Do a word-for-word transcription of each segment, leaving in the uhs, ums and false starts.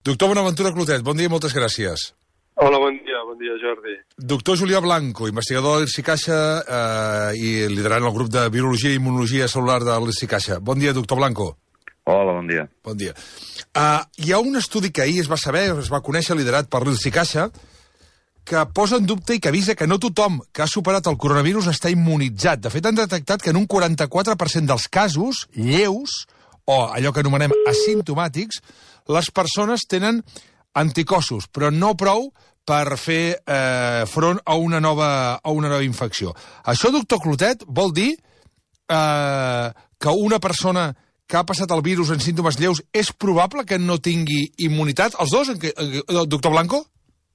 Doctor Bonaventura Clotet, bon dia i moltes gràcies. Hola, bon dia, bon dia, Jordi. Doctor Julià Blanco, investigador de l'IRSI-Caixa eh, i liderant el grup de Virologia i Immunologia Celular de l'IRSI-Caixa. Bon dia, doctor Blanco. Hola, bon dia. Bon dia. Uh, hi ha un estudi que ahir es va saber, es va conèixer, liderat per l'IRSI-Caixa, que posa en dubte i que avisa que no tothom que ha superat el coronavirus està immunitzat. De fet, han detectat que en un quaranta-quatre per cent dels casos lleus, o allò que anomenem asimptomàtics, les persones tenen anticossos, però no prou per fer eh, front a una, nova, a una nova infecció. Això, doctor Clotet, vol dir eh, que una persona que ha passat el virus en símptomes lleus és probable que no tingui immunitat? Els dos? Doctor Blanco?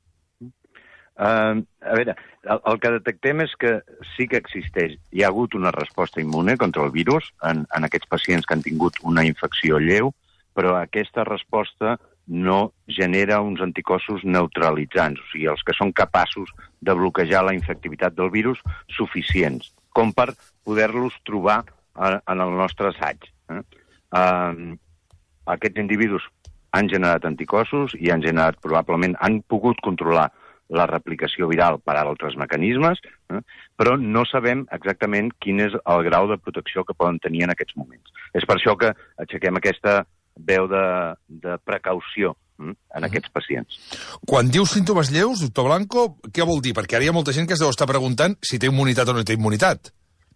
Uh, a veure, el, el que detectem és que sí que existeix. Hi ha hagut una resposta immune contra el virus en, en aquests pacients que han tingut una infecció lleu, però aquesta resposta no genera uns anticossos neutralitzants, o sigui, els que són capaços de bloquejar la infectivitat del virus suficients, com per poder-los trobar a, en el nostre assaig. Eh? Uh, aquests individus han generat anticossos i han generat, probablement, han pogut controlar la replicació viral per altres mecanismes, eh? però no sabem exactament quin és el grau de protecció que poden tenir en aquests moments. És per això que aixequem aquesta veu de, de precaució eh? en aquests pacients. Quan dius símptomes lleus, doctor Blanco, què vol dir? Perquè ara hi ha molta gent que es deu estar preguntant si té immunitat o no té immunitat.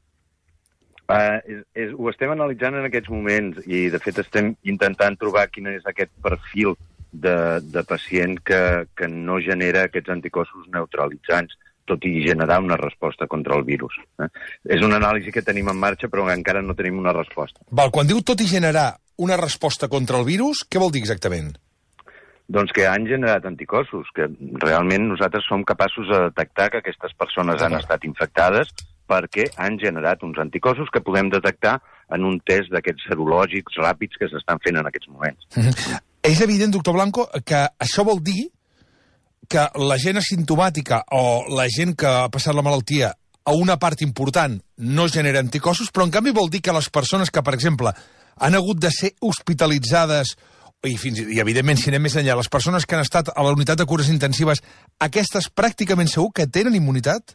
Uh, és, és, ho estem analitzant en aquests moments i, de fet, estem intentant trobar quin és aquest perfil de, de pacient que, que no genera aquests anticossos neutralitzants, tot i generar una resposta contra el virus. Eh? És una anàlisi que tenim en marxa, però encara no tenim una resposta. Val, quan diu tot i generar una resposta contra el virus, què vol dir exactament? Doncs que han generat anticossos, que realment nosaltres som capaços de detectar que aquestes persones han estat infectades perquè han generat uns anticossos que podem detectar en un test d'aquests serològics ràpids que s'estan fent en aquests moments. Mm-hmm. És evident, doctor Blanco, que això vol dir que la gent asimptomàtica o la gent que ha passat la malaltia a una part important no genera anticossos, però en canvi vol dir que les persones que, per exemple, han hagut de ser hospitalitzades i, fins, i evidentment, si anem més enllà, les persones que han estat a la unitat de cures intensives, aquestes pràcticament segur que tenen immunitat?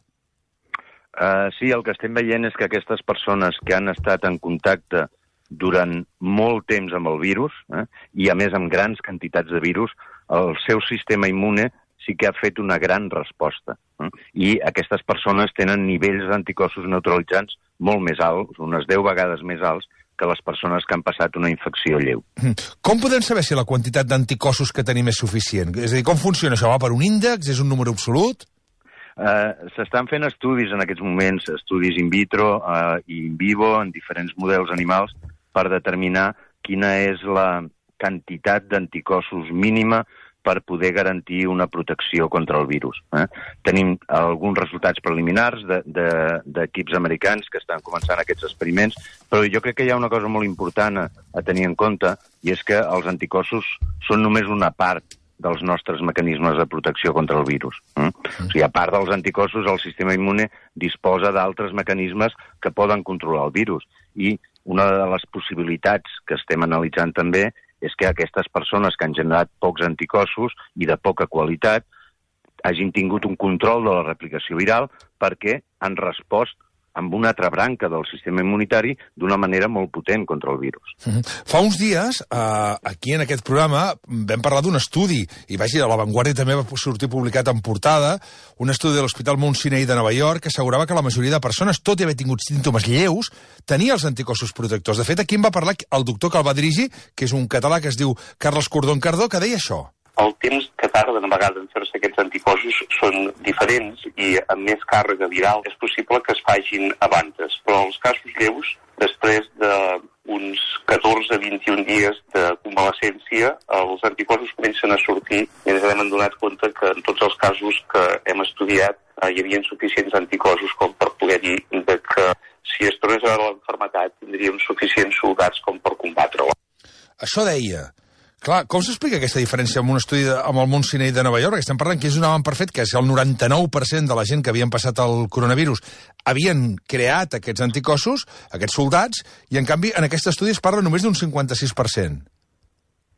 Uh, sí, el que estem veient és que aquestes persones que han estat en contacte durant molt temps amb el virus, eh, i a més amb grans quantitats de virus, el seu sistema immune sí que ha fet una gran resposta. Eh? I aquestes persones tenen nivells d'anticossos neutralitzants molt més alts, unes deu vegades més alts, que les persones que han passat una infecció lleu. Com podem saber si la quantitat d'anticossos que tenim és suficient? És a dir, com funciona això? Va per un índex? És un número absolut? Uh, S'estan fent estudis en aquests moments, estudis in vitro uh, i in vivo, en diferents models animals, per determinar quina és la quantitat d'anticossos mínima per poder garantir una protecció contra el virus. Eh? Tenim alguns resultats preliminars d'equips de, de, americans que estan començant aquests experiments, però jo crec que hi ha una cosa molt important a, a tenir en compte, i és que els anticossos són només una part dels nostres mecanismes de protecció contra el virus. Eh? O sigui, a part dels anticossos, el sistema immune disposa d'altres mecanismes que poden controlar el virus. I una de les possibilitats que estem analitzant també és que aquestes persones que han generat pocs anticossos i de poca qualitat hagin tingut un control de la replicació viral perquè han respost amb una altra branca del sistema immunitari d'una manera molt potent contra el virus. Mm-hmm. Fa uns dies, eh, aquí en aquest programa, vam parlar d'un estudi, i vaja, a La Vanguardia també va sortir publicat en portada, un estudi de l'Hospital Mount Sinai de Nova York que assegurava que la majoria de persones, tot i haver tingut símptomes lleus, tenia els anticossos protectors. De fet, aquí en va parlar el doctor que el va dirigir, que és un català que es diu Carles Cordón Cardó, que deia això. El temps que tarden a vegades en fer-se aquests anticossos són diferents i amb més càrrega viral és possible que es facin abans, però els casos lleus, després d'uns catorze a vint-i-un dies de convalescència, els anticossos comencen a sortir i ens hem adonat compte que en tots els casos que hem estudiat hi havia suficients anticossos com per poder dir que si es tornés a l'enfermetat tindríem suficients soldats com per combatre-la. Això deia. Clar, com s'explica aquesta diferència amb un estudi de, amb el Mount Sinai de Nova York? Estem parlant que és un avanç perfet, que és el noranta-nou per cent de la gent que havien passat el coronavirus havien creat aquests anticossos, aquests soldats, i en canvi en aquest estudi es parla només d'un cinquanta-sis per cent. Sí,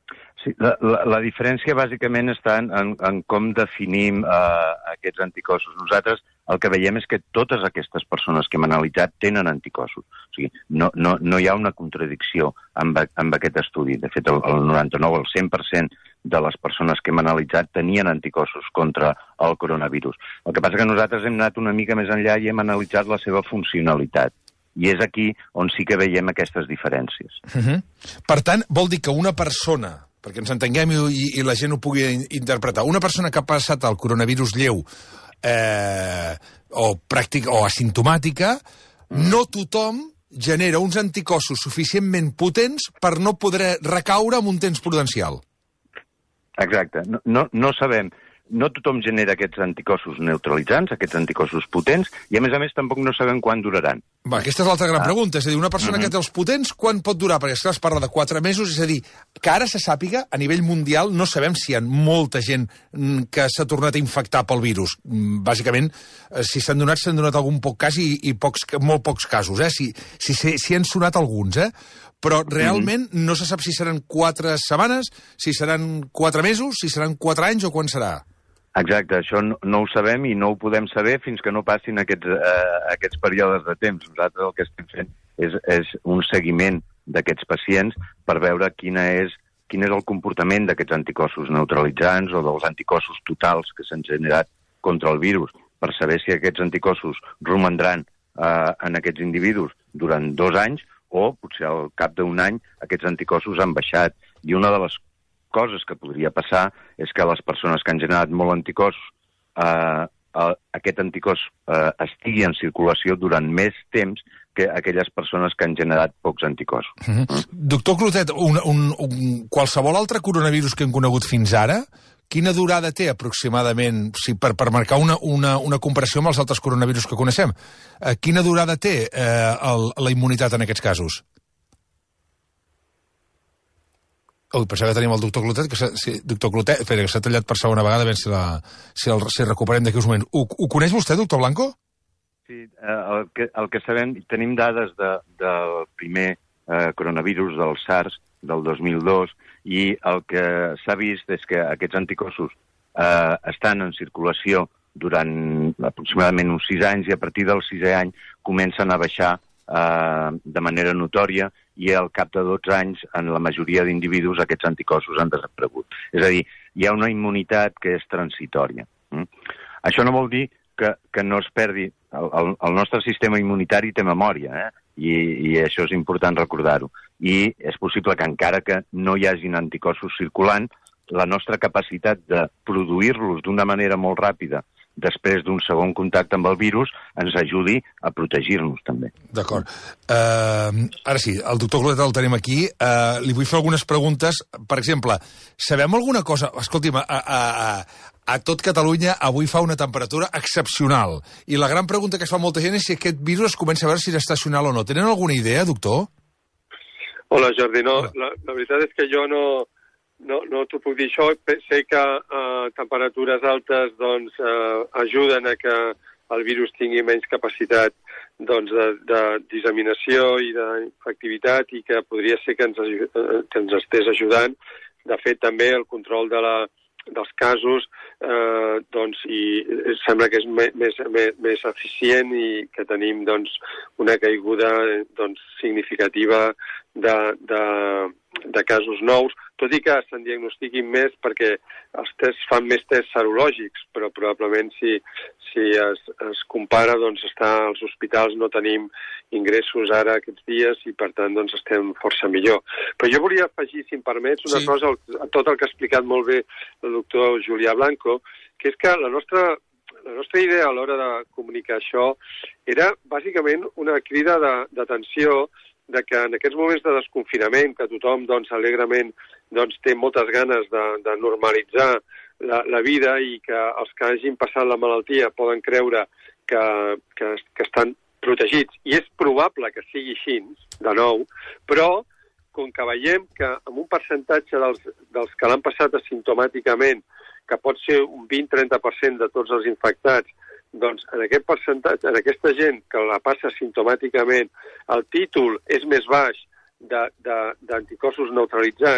Sí, la, la, la diferència bàsicament està en, en, en com definim uh, aquests anticossos. Nosaltres el que veiem és que totes aquestes persones que hem analitzat tenen anticossos. O sigui, no, no, no hi ha una contradicció amb, amb aquest estudi. De fet, el, el noranta-nou, el cent per cent de les persones que hem analitzat tenien anticossos contra el coronavirus. El que passa és que nosaltres hem anat una mica més enllà i hem analitzat la seva funcionalitat. I és aquí on sí que veiem aquestes diferències. Uh-huh. Per tant, vol dir que una persona, perquè ens entenguem i, i la gent ho pugui interpretar, una persona que ha passat el coronavirus lleu eh, o, pràctic, o asimptomàtica, mm. no tothom genera uns anticossos suficientment potents per no poder recaure en un temps prudencial. Exacte. No, no, no sabem. No tothom genera aquests anticossos neutralitzants, aquests anticossos potents, i a més a més tampoc no sabem quan duraran. Va, aquesta és l'altra gran ah. pregunta. És a dir, una persona uh-huh. que té els potents, quan pot durar? Perquè esclar, es parla de quatre mesos, és a dir, que ara se sàpiga, a nivell mundial, no sabem si hi ha molta gent que s'ha tornat a infectar pel virus. Bàsicament, si s'han donat, s'han donat algun poc cas i, i pocs, molt pocs casos, eh? Si, si, si, si han sonat alguns, eh? Però realment uh-huh. no se sap si seran quatre setmanes, si seran quatre mesos, si seran quatre anys o quan serà. Exacte, això no, no ho sabem i no ho podem saber fins que no passin aquests, eh, aquests períodes de temps. Nosaltres el que estem fent és, és un seguiment d'aquests pacients per veure quina és, quin és el comportament d'aquests anticossos neutralitzants o dels anticossos totals que s'han generat contra el virus, per saber si aquests anticossos romandran eh, en aquests individus durant dos anys o potser al cap d'un any aquests anticossos han baixat. I una de les coses que podria passar és que les persones que han generat molt anticossos, eh, eh, aquest anticòs eh, estigui en circulació durant més temps que aquelles persones que han generat pocs anticossos. Mm-hmm. Mm. Doctor Clotet, un, un, un, qualsevol altre coronavirus que hem conegut fins ara, quina durada té aproximadament, si per, per marcar una, una, una comparació amb els altres coronavirus que coneixem, eh, quina durada té eh, el, la immunitat en aquests casos? Ui, pensava que tenim el doctor Clotet, que sí, doctor Clotet, espera, que s'ha tallat per segona vegada, a veure si, la, si, el, si recuperem d'aquí uns moments. Ho, ho coneix vostè, doctor Blanco? Sí, el que, el que sabem, tenim dades de, del primer eh, coronavirus, del SARS, del dos mil dos, i el que s'ha vist és que aquests anticossos eh, estan en circulació durant aproximadament uns sis anys i a partir del sisè any comencen a baixar eh, de manera notòria i al cap de dotze anys, en la majoria d'individus, aquests anticossos han desaparegut. És a dir, hi ha una immunitat que és transitòria. Mm? Això no vol dir que, que no es perdi. El, el, el nostre sistema immunitari té memòria, eh? I, i això és important recordar-ho. I és possible que encara que no hi hagin anticossos circulant, la nostra capacitat de produir-los d'una manera molt ràpida després d'un segon contacte amb el virus, ens ajudi a protegir-nos, també. D'acord. Uh, ara sí, el doctor Clotet el tenim aquí. Uh, li vull fer algunes preguntes. Per exemple, sabem alguna cosa... Escolti'm, a, a, a, a tot Catalunya avui fa una temperatura excepcional. I la gran pregunta que es fa molta gent és si aquest virus es comença a veure si és estacional o no. Tenen alguna idea, doctor? Hola, Jordi. No, la, la veritat és que jo no... No, no t'ho puc dir això. Sé que eh, temperatures altes doncs, eh, ajuden a que el virus tingui menys capacitat doncs, de, de disseminació i d'infectivitat i que podria ser que ens, que ens estés ajudant. De fet, també el control de la, dels casos eh, doncs, i sembla que és més, més, més eficient i que tenim doncs, una caiguda doncs, significativa de, de, de casos nous, tot i que se'n diagnostiquin més perquè els tests fan més tests serològics, però probablement si, si es, es compara, doncs està als hospitals no tenim ingressos ara aquests dies i per tant doncs estem força millor. Però jo volia afegir, si em permets, una sí. cosa a tot el que ha explicat molt bé el doctor Julià Blanco, que és que la nostra, la nostra idea a l'hora de comunicar això era bàsicament una crida d'atenció de que en aquests moments de desconfinament, que tothom doncs, alegrement doncs, té moltes ganes de, de normalitzar la, la vida i que els que hagin passat la malaltia poden creure que, que, que estan protegits. I és probable que sigui així, de nou, però com que veiem que amb un percentatge dels, dels que l'han passat asimptomàticament, que pot ser un vint a trenta per cent de tots els infectats, doncs en aquest percentatge, en aquesta gent que la passa simptomàticament, el títol és més baix d'anticossos neutralitzants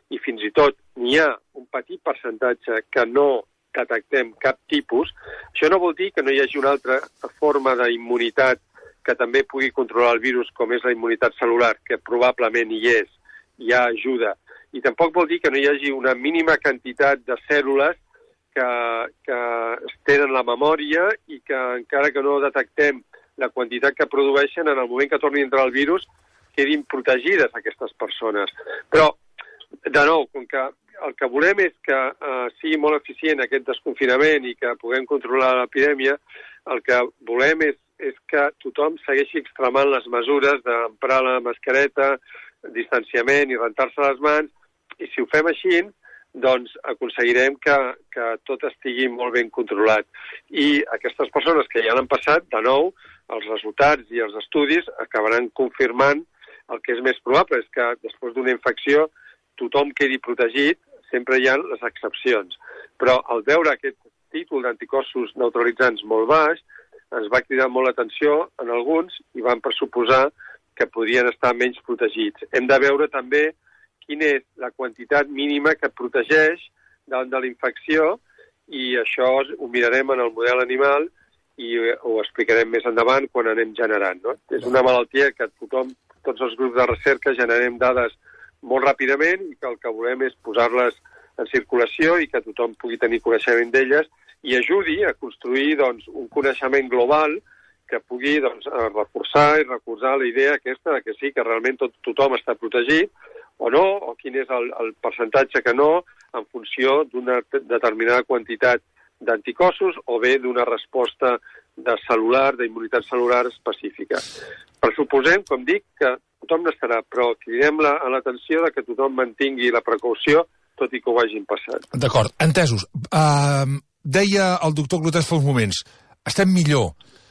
i fins i tot n'hi ha un petit percentatge que no detectem cap tipus, això no vol dir que no hi hagi una altra forma d'immunitat que també pugui controlar el virus, com és la immunitat cel·lular, que probablement hi és, hi ha ajuda. I tampoc vol dir que no hi hagi una mínima quantitat de cèl·lules que, que tenen la memòria i que encara que no detectem la quantitat que produeixen, en el moment que torni a entrar el virus, quedin protegides aquestes persones. Però, de nou, com que el que volem és que eh, sigui molt eficient aquest desconfinament i que puguem controlar l'epidèmia, el que volem és, és que tothom segueixi extremant les mesures d'emprar la mascareta, distanciament i rentar-se les mans, i si ho fem així, doncs aconseguirem que, que tot estigui molt ben controlat. I aquestes persones que ja l'han passat, de nou, els resultats i els estudis acabaran confirmant el que és més probable, és que després d'una infecció tothom quedi protegit, sempre hi ha les excepcions. Però al veure aquest títol d'anticossos neutralitzants molt baix, ens va cridar molt l'atenció en alguns i van pressuposar que podien estar menys protegits. Hem de veure també quina és la quantitat mínima que protegeix davant de la infecció i això ho mirarem en el model animal i ho explicarem més endavant quan anem generant. No? És una malaltia que tothom, tots els grups de recerca generem dades molt ràpidament i que el que volem és posar-les en circulació i que tothom pugui tenir coneixement d'elles i ajudi a construir doncs, un coneixement global que pugui doncs, reforçar i recolzar la idea aquesta que sí, que realment tot, tothom està protegit o no, o quin és el, el percentatge que no, en funció d'una determinada quantitat d'anticossos o bé d'una resposta de cel·lular, d'immunitat cel·lular específica. Pressuposem, com dic, que tothom n'estarà, però cridem la, a l'atenció de que tothom mantingui la precaució, tot i que ho hagin passat. D'acord, entesos. Uh, deia el doctor Clotet fa uns moments, estem millor.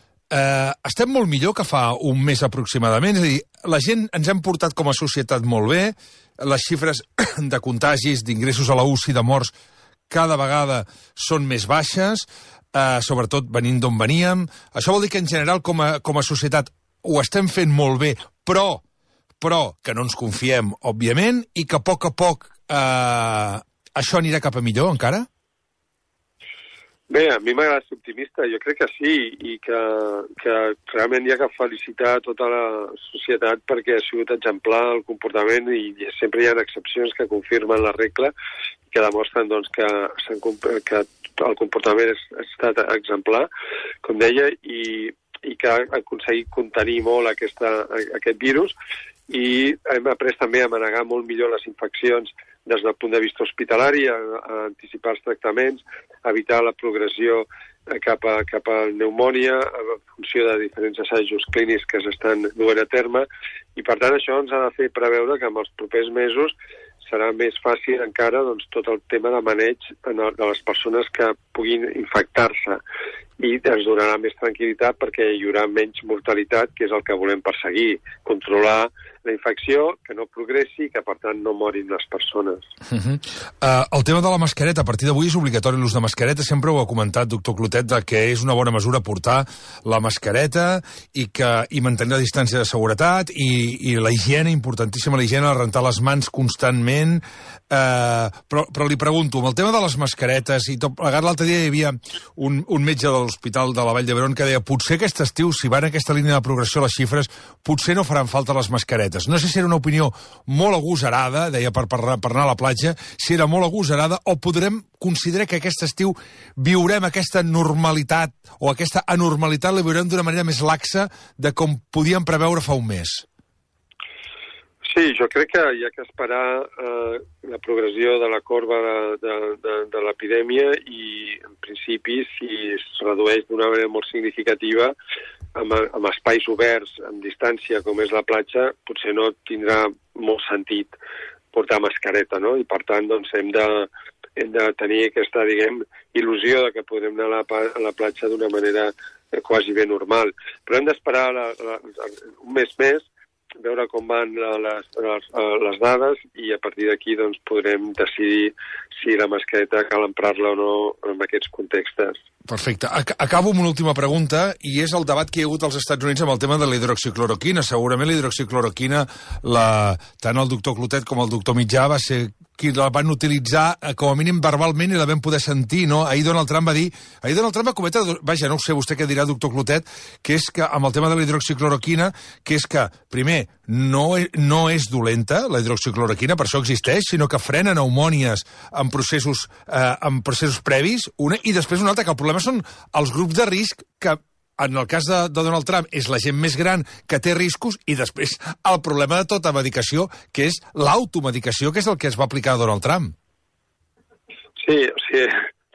Uh, estem molt millor que fa un mes aproximadament, és a dir, la gent ens hem portat com a societat molt bé, les xifres de contagis, d'ingressos a la U C I, de morts, cada vegada són més baixes, uh, sobretot venint d'on veníem. Això vol dir que en general com a, com a societat ho estem fent molt bé, però, però que no ens confiem, òbviament, i que a poc a poc uh, això anirà cap a millor encara? Bé, a mi m'agrada ser optimista, jo crec que sí, i que, que realment hi ha que felicitar tota la societat perquè ha sigut exemplar el comportament i sempre hi ha excepcions que confirmen la regla i que demostren doncs, que, que el comportament ha estat exemplar, com deia, i, i que ha aconseguit contenir molt aquesta, aquest virus i hem après també a manegar molt millor les infeccions des del punt de vista hospitalari, a, a anticipar els tractaments, a evitar la progressió cap a, cap a pneumònia, en funció de diferents assajos clínics que s'estan duent a terme, i per tant això ens ha de fer preveure que en els propers mesos serà més fàcil encara doncs, tot el tema de maneig de les persones que puguin infectar-se i ens donarà més tranquil·litat perquè hi haurà menys mortalitat, que és el que volem perseguir, controlar la infecció, que no progressi i que, per tant, no morin les persones. Uh -huh. uh, el tema de la mascareta, a partir d'avui és obligatori l'ús de mascareta. Sempre ho ha comentat, doctor Clotet, que és una bona mesura portar la mascareta i, que, i mantenir la distància de seguretat i, i la higiene, importantíssima la higiene, rentar les mans constantment. Uh, però, però li pregunto, amb el tema de les mascaretes i tot plegat, l'altre dia hi havia un, un metge de l'Hospital de la Vall d'Hebron que deia potser aquest estiu, si van a aquesta línia de progressió les xifres, potser no faran falta les mascaretes. No sé si era una opinió molt agosarada, deia per, per, per anar a la platja, si era molt agosarada o podrem considerar que aquest estiu viurem aquesta normalitat o aquesta anormalitat la viurem d'una manera més laxa de com podíem preveure fa un mes. Sí, jo crec que hi ha que esperar eh, la progressió de la corba de, de, de, de l'epidèmia i, en principi, si es redueix d'una manera molt significativa amb, amb espais oberts, amb distància, com és la platja, potser no tindrà molt sentit portar mascareta, no? I, per tant, doncs, hem de, hem de tenir aquesta, diguem, il·lusió de que podrem anar a la, a la platja d'una manera quasi bé normal. Però hem d'esperar la, la, un mes més veure com van les, les, les dades i a partir d'aquí doncs, podrem decidir si la mascareta cal emprar-la o no en aquests contextes. Perfecte. Acabo amb una última pregunta, i és el debat que hi ha hagut als Estats Units amb el tema de la hidroxicloroquina. Segurament la hidroxicloroquina, la, tant el doctor Clotet com el doctor Mitjà va ser qui la van utilitzar com a mínim verbalment i la vam poder sentir, no? Ahir Donald Trump va dir... Ahir Donald Trump va cometre... Vaja, no ho sé, vostè què dirà, doctor Clotet, que és que amb el tema de la hidroxicloroquina, que és que, primer, no, no és dolenta, la hidroxicloroquina, per això existeix, sinó que frena pneumònies en processos, eh, en processos previs, una, i després una altra, que el problema són els grups de risc que, en el cas de, de Donald Trump, és la gent més gran que té riscos, i després el problema de tota medicació, que és l'automedicació, que és el que es va aplicar a Donald Trump. Sí, o sigui,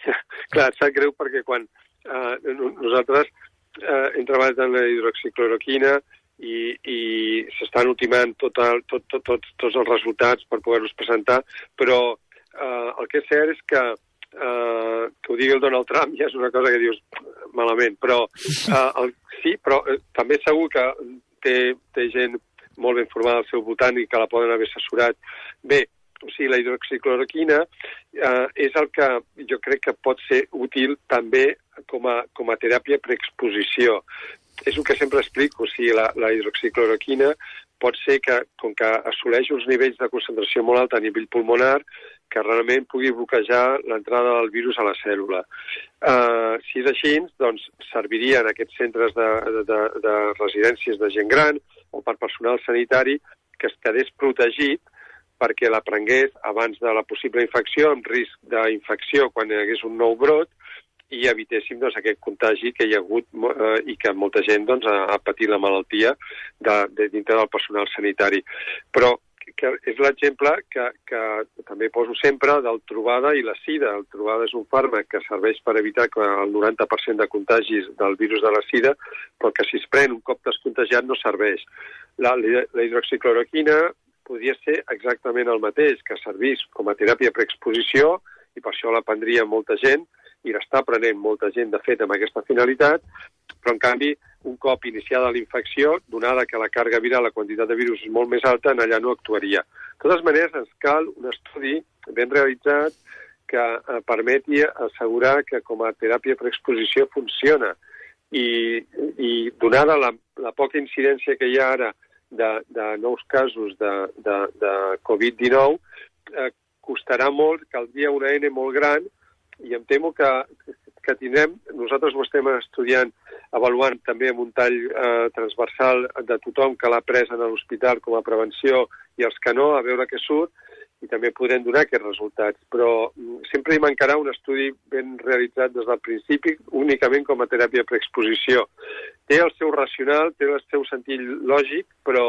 clar, sap greu perquè quan eh, nosaltres eh, hem treballat en la hidroxicloroquina i, i s'estan ultimant tot el, tot, tot, tot, tots els resultats per poder-los presentar, però eh, el que és cert és que Uh, que ho digui el Donald Trump ja és una cosa que dius malament, però uh, el, sí, però uh, també segur que té, té gent molt ben formada al seu voltant i que la poden haver assessorat bé. O sigui, la hidroxicloroquina uh, és el que jo crec que pot ser útil també com a, com a teràpia preexposició. És el que sempre explico, o sigui, la, la hidroxicloroquina pot ser que, com que assoleix uns nivells de concentració molt alta a nivell pulmonar, que realment pugui bloquejar l'entrada del virus a la cèl·lula. Uh, si és així, doncs serviria en aquests centres de, de, de residències de gent gran o per personal sanitari que es quedés protegit perquè la prengués abans de la possible infecció, amb risc d'infecció quan hi hagués un nou brot, i evitéssim doncs, aquest contagi que hi ha hagut eh, i que molta gent doncs, ha, ha patit la malaltia de, de, dintre del personal sanitari. Però que és l'exemple que, que també poso sempre del Truvada i la sida. El Truvada és un fàrmac que serveix per evitar que el noranta per cent de contagis del virus de la sida, però que si es pren un cop descontagiat no serveix. La, la hidroxicloroquina podria ser exactament el mateix, que servís com a teràpia preexposició, i per això la prendria molta gent, i l'està prenent molta gent, de fet, amb aquesta finalitat, però, en canvi, un cop iniciada la infecció, donada que la càrrega viral, la quantitat de virus és molt més alta, en allà no actuaria. De totes maneres, ens cal un estudi ben realitzat que eh, permeti assegurar que com a teràpia preexposició funciona. I, i donada la, la poca incidència que hi ha ara de, de nous casos de, de, de covid dinou, eh, costarà molt, caldria una N molt gran, i em temo que, que tindrem, nosaltres ho estem estudiant, avaluant també amb un tall eh, transversal de tothom que l'ha pres en l'hospital com a prevenció i els que no, a veure què surt, i també podrem donar aquests resultats. Però sempre hi mancarà un estudi ben realitzat des del principi, únicament com a teràpia preexposició. Té el seu racional, té el seu sentit lògic, però,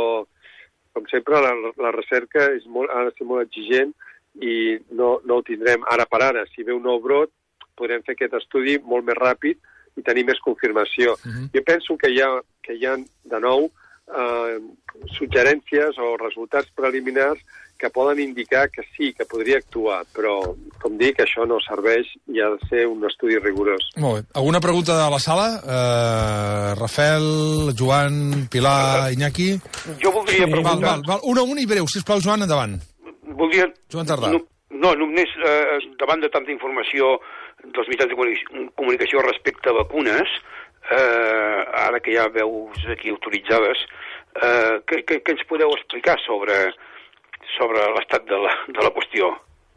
com sempre, la, la recerca és molt, ha de ser molt exigent i no, no ho tindrem ara per ara. Si ve un nou brot, podrem fer aquest estudi molt més ràpid i tenir més confirmació. Uh-huh. Jo penso que hi ha, que hi ha de nou, eh, suggerències o resultats preliminars que poden indicar que sí, que podria actuar, però, com dic, això no serveix i ha de ser un estudi rigorós. Molt bé. Alguna pregunta de la sala? Uh, Rafael, Joan, Pilar, Iñaki? Jo voldria preguntar... Val, val, val. Una, una i breu, sisplau, Joan, endavant. Voldria... Joan Tardà. No, no només eh, davant de tanta informació dels mitjans de comunicació respecte a vacunes, eh, ara que hi ha veus aquí autoritzades, eh, què, què, què ens podeu explicar sobre, sobre l'estat de la, de la qüestió?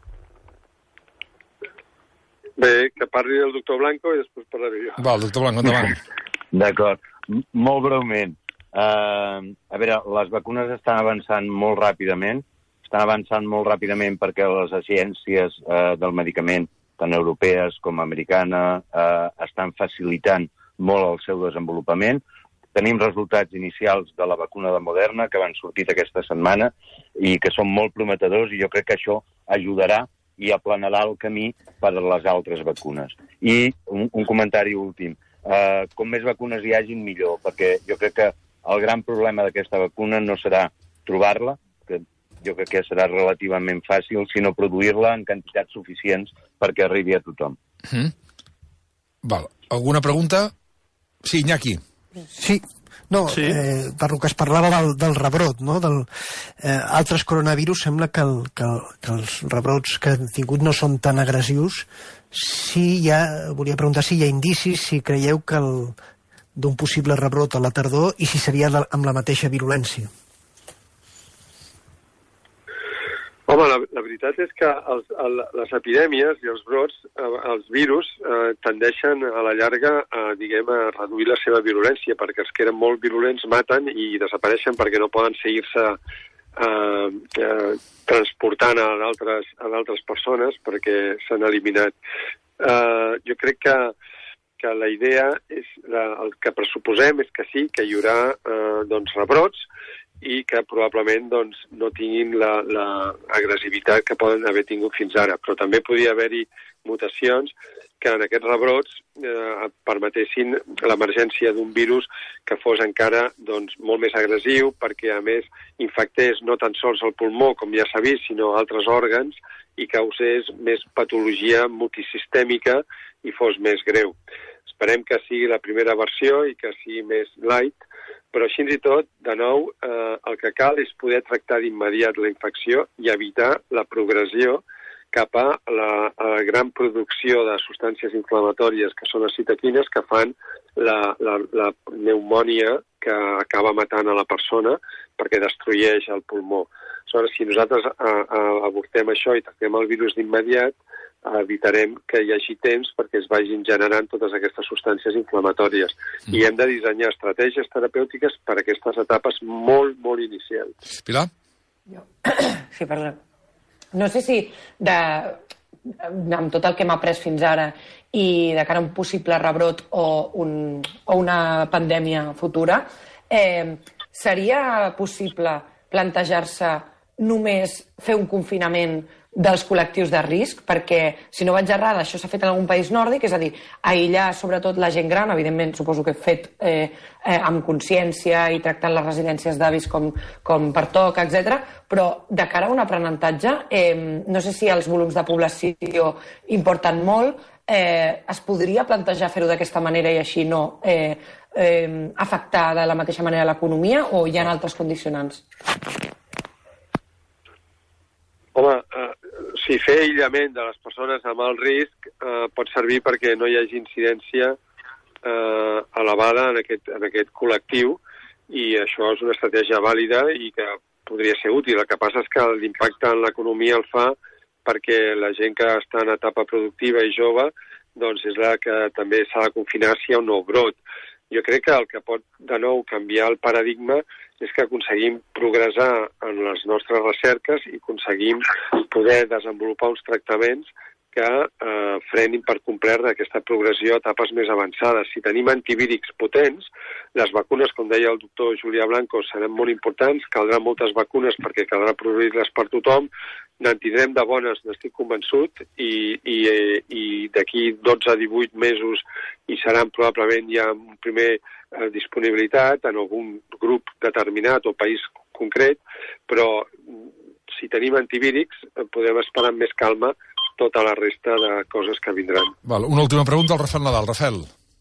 Bé, que parli el doctor Blanco i després parlaré jo. Val, doctor Blanco, endavant. D'acord. M- molt breument. Uh, a veure, les vacunes estan avançant molt ràpidament, estan avançant molt ràpidament perquè les agències eh, del medicament, tant europees com americana, eh, estan facilitant molt el seu desenvolupament. Tenim resultats inicials de la vacuna de Moderna que van sortir aquesta setmana i que són molt prometedors, i jo crec que això ajudarà i aplanarà el camí per a les altres vacunes. I un, un comentari últim. Eh, com més vacunes hi hagin, millor, perquè jo crec que el gran problema d'aquesta vacuna no serà trobar-la, que jo crec que serà relativament fàcil, sinó produir-la en quantitats suficients perquè arribi a tothom. Mm. Val. Alguna pregunta? Sí, Iñaki. Sí, No, Sí. eh, per lo que es parlava del, del rebrot, no? Del, eh, altres coronavirus sembla que, el, que, el, que els rebrots que han tingut no són tan agressius. Sí, ja, volia preguntar si hi ha indicis, si creieu que el, d'un possible rebrot a la tardor i si seria la, amb la mateixa virulència. Home, la, la veritat és que els, el, les epidèmies i els brots, eh, els virus, eh, tendeixen a la llarga a, diguem, a reduir la seva virulència, perquè els que eren molt virulents maten i desapareixen perquè no poden seguir-se eh, eh, transportant a d'altres a d'altres persones perquè s'han eliminat. Eh, jo crec que, que la idea és, la, el que pressuposem és que sí, que hi haurà eh, doncs, rebrots, i que probablement doncs, no tinguin la, la agressivitat que poden haver tingut fins ara. Però també podia haver-hi mutacions que en aquests rebrots eh, permetessin l'emergència d'un virus que fos encara doncs, molt més agressiu, perquè a més infectés no tan sols el pulmó, com ja s'ha vist, sinó altres òrgans, i causés més patologia multisistèmica i fos més greu. Esperem que sigui la primera versió i que sigui més light, però així i tot, de nou, eh, el que cal és poder tractar d'immediat la infecció i evitar la progressió cap a la, a la gran producció de substàncies inflamatòries, que són les citoquines, que fan la, la, la pneumònia que acaba matant a la persona perquè destrueix el pulmó. Aleshores, si nosaltres a, a, avortem això i tractem el virus d'immediat, evitarem que hi hagi temps perquè es vagin generant totes aquestes substàncies inflamatòries. Mm. I hem de dissenyar estratègies terapèutiques per a aquestes etapes molt, molt inicials. Pilar? Jo. Sí, perdó. No sé si de, amb tot el que hem après fins ara i de cara a un possible rebrot o, un, o una pandèmia futura, eh, seria possible plantejar-se només fer un confinament dels col·lectius de risc, perquè, si no vaig errada, això s'ha fet en algun país nòrdic, és a dir, aïllar sobretot la gent gran, evidentment suposo que fet eh, eh, amb consciència i tractant les residències d'avis com, com pertoca, etcètera, però de cara a un aprenentatge, eh, no sé si els volums de població importen molt, eh, es podria plantejar fer-ho d'aquesta manera i així no eh, eh, afectar de la mateixa manera l'economia, o hi ha altres condicionants? Home, eh, si fer aïllament de les persones amb alt risc eh, pot servir perquè no hi hagi incidència eh, elevada en aquest, en aquest col·lectiu, i això és una estratègia vàlida i que podria ser útil. El que passa és que l'impacte en l'economia el fa perquè la gent que està en etapa productiva i jove doncs és la que també s'ha de confinar si hi ha un nou brot. Jo crec que el que pot de nou canviar el paradigma és que aconseguim progressar en les nostres recerques i aconseguim poder desenvolupar uns tractaments que eh, frenin per complet aquesta progressió a etapes més avançades. Si tenim antivírics potents, les vacunes, com deia el doctor Julià Blanco, seran molt importants, caldran moltes vacunes perquè caldrà produir-les per tothom, n'en tindrem de bones, n'estic convençut, i, i, i d'aquí dotze a divuit mesos hi seran probablement ja un primer eh, disponibilitat en algun grup determinat o país concret, però si tenim antivírics podem esperar amb més calma tota la resta de coses que vindran. Val, una última pregunta al Rafael Nadal. Rafael.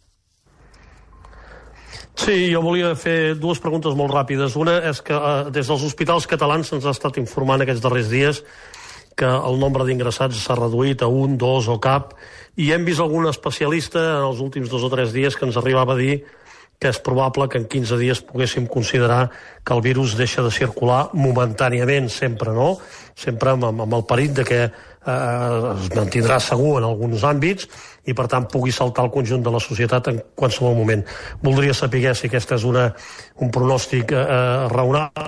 Sí, jo volia fer dues preguntes molt ràpides. Una és que eh, des dels hospitals catalans se'ns ha estat informant aquests darrers dies que el nombre d'ingressats s'ha reduït a un, dos o cap, i hem vist algun especialista en els últims dos o tres dies que ens arribava a dir que és probable que en quinze dies poguéssim considerar que el virus deixa de circular momentàniament, sempre, no? Sempre amb, amb el perill de que eh, es mantindrà segur en alguns àmbits i, per tant, pugui saltar el conjunt de la societat en qualsevol moment. Voldria saber si aquest és una, un pronòstic eh, raonable.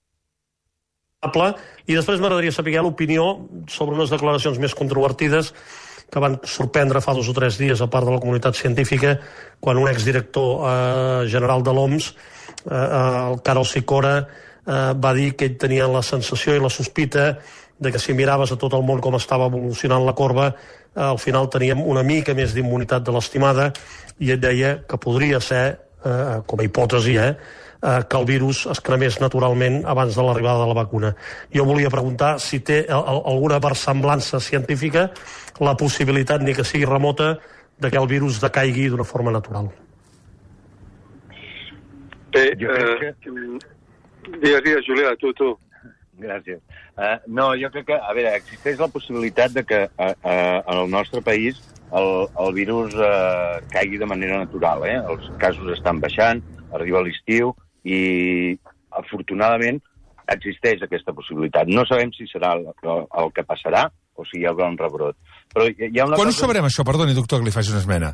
I després m'agradaria saber l'opinió sobre unes declaracions més controvertides que van sorprendre fa dos o tres dies a part de la comunitat científica, quan un exdirector eh, general de l'O M S, eh, el Carol Sicora, eh, va dir que ell tenia la sensació i la sospita de que si miraves a tot el món com estava evolucionant la corba, eh, al final teníem una mica més d'immunitat de l'estimada, i ell deia que podria ser, eh, com a hipòtesi, eh, eh, que el virus es cremés naturalment abans de l'arribada de la vacuna. Jo volia preguntar si té alguna versemblança científica la possibilitat, ni que sigui remota, de que el virus decaigui d'una forma natural. Bé, Jo crec eh, que... digues, digues, Julià, tu, tu. Gràcies. Uh, no, jo crec que, a veure, existeix la possibilitat de que uh, uh, en el nostre país el, el virus uh, caigui de manera natural, eh? Els casos estan baixant, arriba l'estiu i, afortunadament, existeix aquesta possibilitat. No sabem si serà el, el que passarà o si hi haurà un rebrot. Però hi ha una Quan cosa... ho sabrem, això? Perdoni, doctor, que li faci una esmena.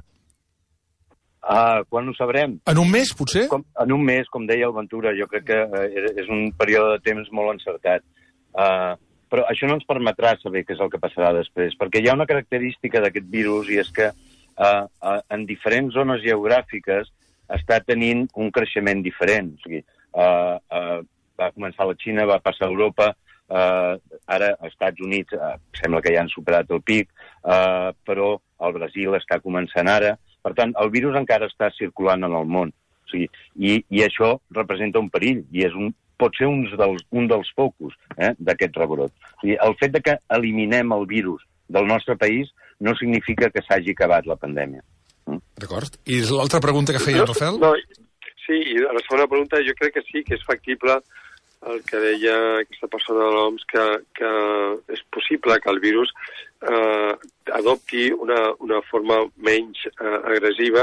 Uh, quan ho sabrem? En un mes, potser? Com, en un mes, com deia el Ventura, jo crec que uh, és un període de temps molt encertat. Uh, però això no ens permetrà saber què és el que passarà després, perquè hi ha una característica d'aquest virus i és que uh, uh, en diferents zones geogràfiques està tenint un creixement diferent. O sigui, uh, uh, va començar a la Xina, va passar a Europa, uh, ara als Estats Units uh, sembla que ja han superat el pic, uh, però el Brasil està començant ara. Per tant, el virus encara està circulant en el món. O sigui, i, i això representa un perill, i és un, pot ser un dels, un dels focus eh, d'aquest rebrot. O sigui, el fet de que eliminem el virus del nostre país no significa que s'hagi acabat la pandèmia. Mm? D'acord. I l'altra pregunta que feia en Rafael? No, sí, i la segona pregunta jo crec que sí, que és factible el que deia aquesta persona de l'O M S, que, que és possible que el virus eh, adopti una, una forma menys eh, agressiva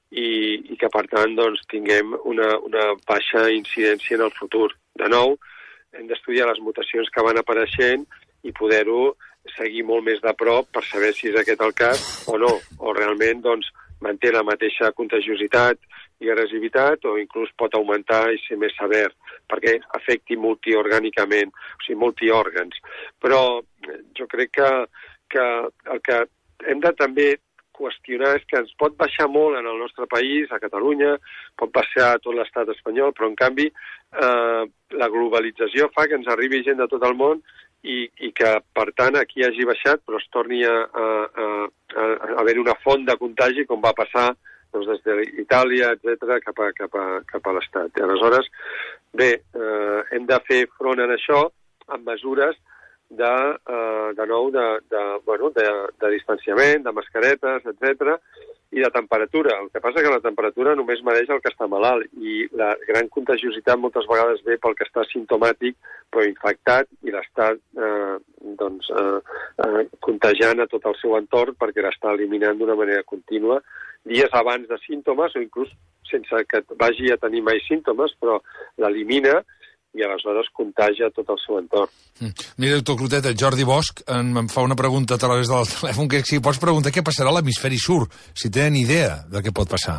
i, i que, per tant, doncs, tinguem una, una baixa incidència en el futur. De nou, hem d'estudiar les mutacions que van apareixent i poder-ho seguir molt més de prop per saber si és aquest el cas o no, o realment doncs, manté la mateixa contagiositat i agressivitat o inclús pot augmentar i ser més sever perquè afecti multiorgànicament, o sigui, multiòrgans. Però jo crec que, que el que hem de també qüestionar és que ens pot baixar molt en el nostre país, a Catalunya, pot baixar a tot l'estat espanyol, però en canvi eh, la globalització fa que ens arribi gent de tot el món i, i que, per tant, aquí hagi baixat, però es torni a, a, a, a haver una font de contagi, com va passar doncs, des d'Itàlia, etcètera, cap a, cap a, cap a l'Estat. I aleshores, bé, eh, hem de fer front en això amb mesures de, eh, de nou, de, de, bueno, de, de distanciament, de mascaretes, etcètera, i de temperatura. El que passa és que la temperatura només mereix el que està malalt i la gran contagiositat moltes vegades ve pel que està simptomàtic però infectat i l'està eh, doncs, eh, eh, contagiant a tot el seu entorn perquè l'està eliminant d'una manera contínua dies abans de símptomes o inclús sense que vagi a tenir mai símptomes, però l'elimina i aleshores contagia tot el seu entorn. Mm. Mira, doctor Clotet, el Jordi Bosch em, em fa una pregunta a través del telèfon, que si pots preguntar què passarà a l'hemisferi sud, si tenen idea de què pot passar.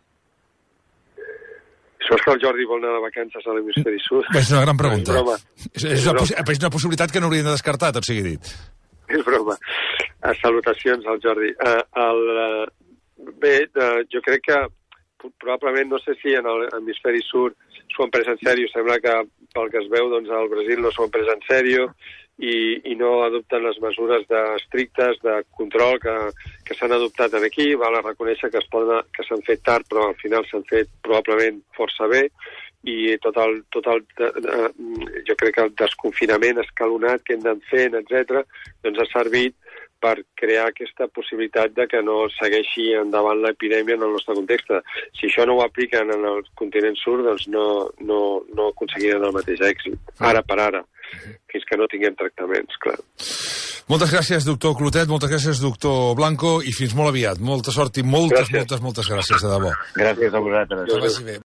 Això és que el Jordi vol anar de vacances a l'hemisferi sud. És una gran pregunta. És, és, és, una, és una possibilitat que no hauríem de descartar, tot sigui dit. És broma. Uh, salutacions al Jordi. Uh, el, uh, bé, uh, jo crec que probablement, no sé si en l'hemisferi sud s'ho han pres en sèrio, sembla que pel que es veu doncs al Brasil no s'ho han pres en sèrio i, i no adopten les mesures de, estrictes de control que, que s'han adoptat aquí. Val a reconèixer que es poden, que s'han fet tard, però al final s'han fet probablement força bé i tot el, tot el de, de, jo crec que el desconfinament escalonat que hem d'anar fent, etcètera, doncs ha servit per crear aquesta possibilitat de que no segueixi endavant l'epidèmia en el nostre context. Si això no ho apliquen en el continent sud, doncs no, no, no aconseguiran el mateix èxit, ara per ara, fins que no tinguem tractaments, clar. Moltes gràcies, doctor Clotet, moltes gràcies, doctor Blanco, i fins molt aviat. Molta sort i moltes, gràcies. moltes, moltes gràcies, de debò. Gràcies a vosaltres. Que vagi bé.